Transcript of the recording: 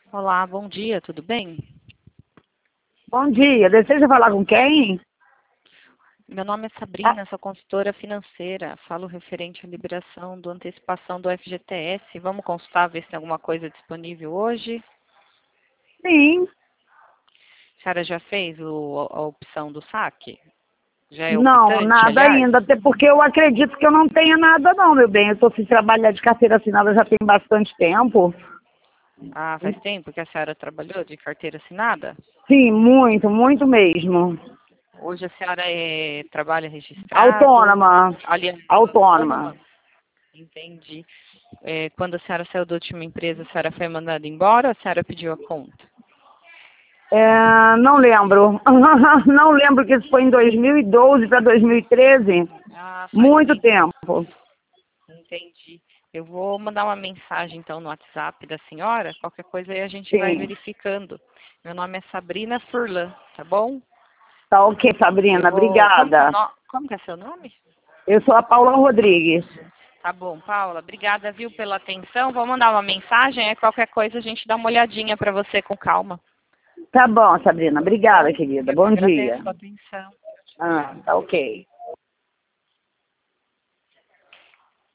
Olá, bom dia, tudo bem? Bom dia, deseja falar com quem? Meu nome é Ah, Sabrina, sou consultora financeira. Falo referente à liberação do antecipação do FGTS. Vamos consultar, ver se tem alguma coisa disponível hoje. sim. A senhora já fez a opção do saque? Já é Não, optante, nada aliás? ainda, até porque eu acredito que eu não tenha nada não, meu bem. Eu estou sem trabalhar de carteira assinada já tem bastante tempo. Ah, faz tempo que a senhora trabalhou de carteira assinada? Sim, muito, muito mesmo. Hoje a senhora trabalha registrado? Autônoma, Aliás, autônoma. autônoma? Entendi. Quando a senhora saiu da última empresa, a senhora foi mandada embora ou a senhora pediu a conta? Não lembro. Não lembro que isso foi em 2012 para 2013. Ah, faz Muito tempo. tempo. Entendi. Eu vou mandar uma mensagem então no WhatsApp da senhora. Qualquer coisa aí a gente vai Sim. verificando. Meu nome é Sabrina Furlan, tá bom? Tá ok, Eu Sabrina. vou. Obrigada. Como que é seu nome? Eu sou a Paula Rodrigues. Tá bom, Paula. Obrigada, viu, pela atenção. Vou mandar uma mensagem. Aí qualquer coisa a gente dá uma olhadinha para você com calma. Tá bom, Sabrina. Tá Obrigada, bom? querida. Eu que Bom agradeço dia. a atenção. Tá ok.